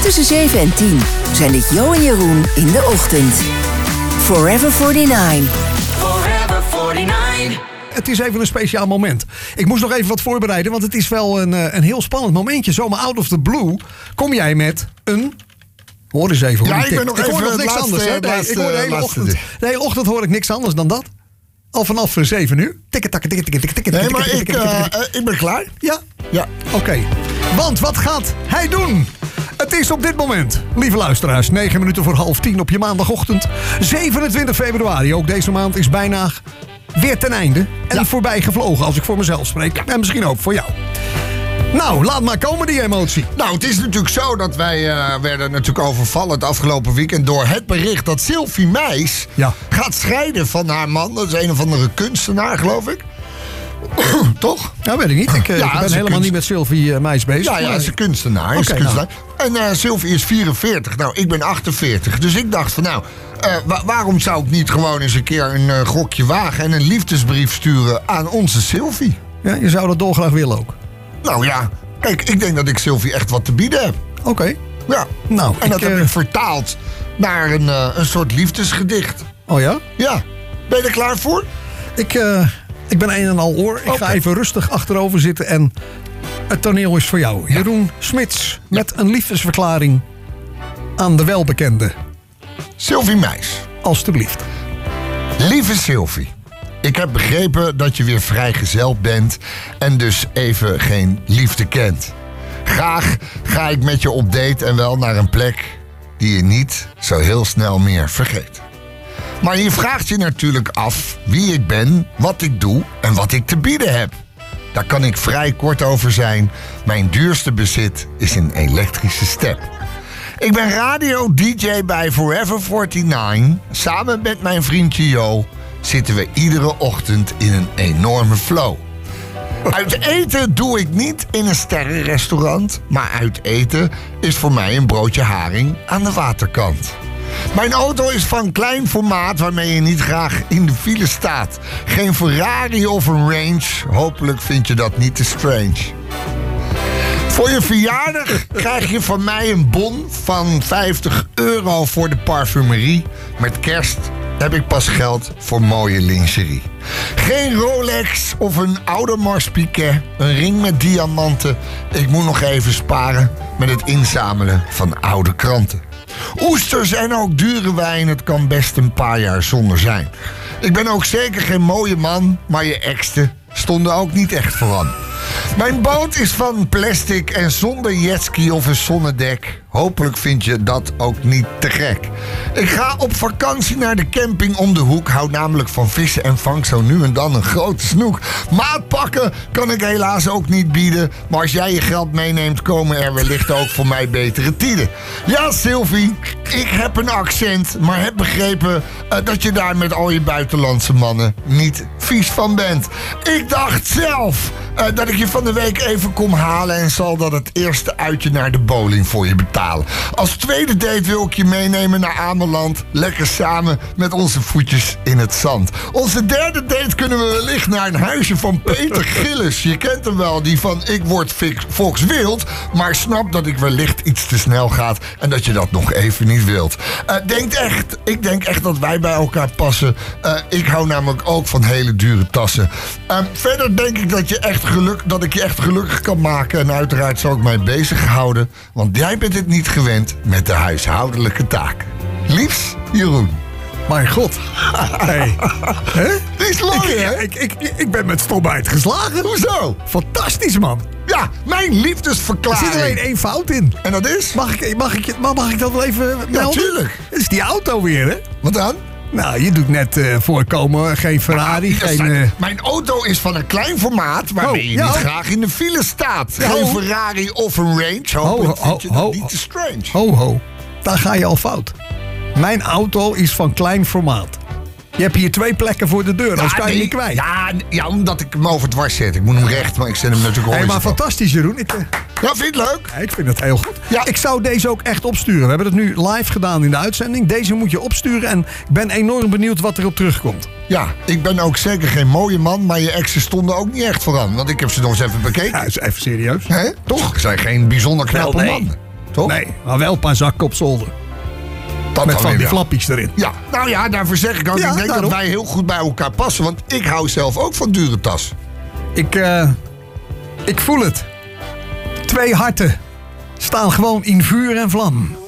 Tussen 7 en 10 zijn dit Jo en Jeroen in de ochtend. Forever 49. Forever 49. Het is even een speciaal moment. Ik moest nog even wat voorbereiden, want het is wel een heel spannend momentje. Zomaar out of the blue kom jij met een... Hoor eens even. Ja, ik ben nog even niks anders. Hè? de hele ochtend hoor ik niks anders dan dat. Al vanaf 7 uur. Tikken, takken, tikken, tikken, tikken. Nee, maar ik ben klaar. Ja? Ja. Oké. Want wat gaat hij doen? Het is op dit moment, lieve luisteraars, 9 minuten voor 9:30 op je maandagochtend. 27 februari, ook deze maand, is bijna weer ten einde. En voorbij gevlogen, als ik voor mezelf spreek. En misschien ook voor jou. Nou, laat maar komen die emotie. Nou, het is natuurlijk zo dat wij werden natuurlijk overvallen het afgelopen weekend door het bericht dat Sylvie Meijs gaat scheiden van haar man. Dat is een of andere kunstenaar, geloof ik. Toch? Ja, weet ik niet. Ik ben helemaal niet met Sylvie Meijs bezig. Ja, ze is een kunstenaar. Nou. En Sylvie is 44. Nou, ik ben 48. Dus ik dacht van waarom zou ik niet gewoon eens een keer een gokje wagen en een liefdesbrief sturen aan onze Sylvie? Ja, je zou dat dolgraag willen ook. Nou ja, kijk, ik denk dat ik Sylvie echt wat te bieden heb. Oké. Ja. Nou, en dat heb ik vertaald naar een soort liefdesgedicht. Oh ja? Ja. Ben je er klaar voor? Ik ben een en al oor. Ik ga even rustig achterover zitten en het toneel is voor jou. Ja. Jeroen Smits met een liefdesverklaring aan de welbekende Sylvie Meijs. Alsjeblieft. Lieve Sylvie, ik heb begrepen dat je weer vrijgezel bent en dus even geen liefde kent. Graag ga ik met je op date en wel naar een plek die je niet zo heel snel meer vergeet. Maar je vraagt je natuurlijk af wie ik ben, wat ik doe en wat ik te bieden heb. Daar kan ik vrij kort over zijn. Mijn duurste bezit is een elektrische step. Ik ben radio-dj bij Forever 49. Samen met mijn vriendje Jo zitten we iedere ochtend in een enorme flow. Uit eten doe ik niet in een sterrenrestaurant, maar uit eten is voor mij een broodje haring aan de waterkant. Mijn auto is van klein formaat waarmee je niet graag in de file staat. Geen Ferrari of een Range, hopelijk vind je dat niet te strange. Voor je verjaardag krijg je van mij een bon van €50 voor de parfumerie. Met kerst heb ik pas geld voor mooie lingerie. Geen Rolex of een Audemars Piguet, een ring met diamanten. Ik moet nog even sparen met het inzamelen van oude kranten. Oesters en ook dure wijn, het kan best een paar jaar zonder zijn. Ik ben ook zeker geen mooie man, maar je eksten stonden ook niet echt vooraan. Mijn boot is van plastic en zonder jetski of een zonnedek. Hopelijk vind je dat ook niet te gek. Ik ga op vakantie naar de camping om de hoek. Hou namelijk van vissen en vang zo nu en dan een grote snoek. Maatpakken kan ik helaas ook niet bieden. Maar als jij je geld meeneemt, komen er wellicht ook voor mij betere tijden. Ja, Sylvie, ik heb een accent, maar heb begrepen dat je daar met al je buitenlandse mannen niet vies van bent. Ik dacht zelf dat ik je van de week even kom halen en zal dat het eerste uitje naar de bowling voor je betalen. Als tweede date wil ik je meenemen naar Ameland. Lekker samen met onze voetjes in het zand. Onze derde date kunnen we wellicht naar een huisje van Peter Gillis. Je kent hem wel, die van ik word volkswild, maar snap dat ik wellicht iets te snel gaat en dat je dat nog even niet wilt. Ik denk echt dat wij bij elkaar passen. Ik hou namelijk ook van hele dure tassen. Verder denk ik dat ik je echt gelukkig kan maken. En uiteraard zal ik mij bezighouden. Want jij bent het niet gewend met de huishoudelijke taak. Liefs, Jeroen. Mijn god. Hey. Die is mooi, hè? Ik ben met stomheid geslagen. Hoezo? Fantastisch, man. Ja, mijn liefdesverklaring. Er zit alleen één fout in. En dat is? Mag ik dat wel even melden? Ja, tuurlijk. Dat is die auto weer, hè? Wat dan? Nou, je doet net voorkomen, geen Ferrari, Mijn auto is van een klein formaat waarmee je niet graag in de file staat. Geen Ferrari of een Range. Hopelijk vind je dat niet te strange. Ho. Daar ga je al fout. Mijn auto is van klein formaat. Je hebt hier 2 plekken voor de deur, anders kan je niet kwijt. Ja, omdat ik hem over dwars zet. Ik moet hem recht, maar ik zet hem natuurlijk maar fantastisch, Jeroen. Ja, vind je het leuk? Ja, ik vind het heel goed. Ja. Ik zou deze ook echt opsturen. We hebben het nu live gedaan in de uitzending. Deze moet je opsturen en ik ben enorm benieuwd wat erop terugkomt. Ja, ik ben ook zeker geen mooie man, maar je exen stonden ook niet echt vooraan. Want ik heb ze nog eens even bekeken. Ja, is even serieus. Toch? Ze zijn geen bijzonder knappe man. toch? Nee, maar wel een paar zakken op zolder. Dat Met dan van weer die wel. flappies erin. Ja, nou ja, daarvoor zeg ik ook. Ja, Ik denk daarom. dat wij heel goed bij elkaar passen. Want ik hou zelf ook van dure tas. Ik voel het. 2 harten staan gewoon in vuur en vlam.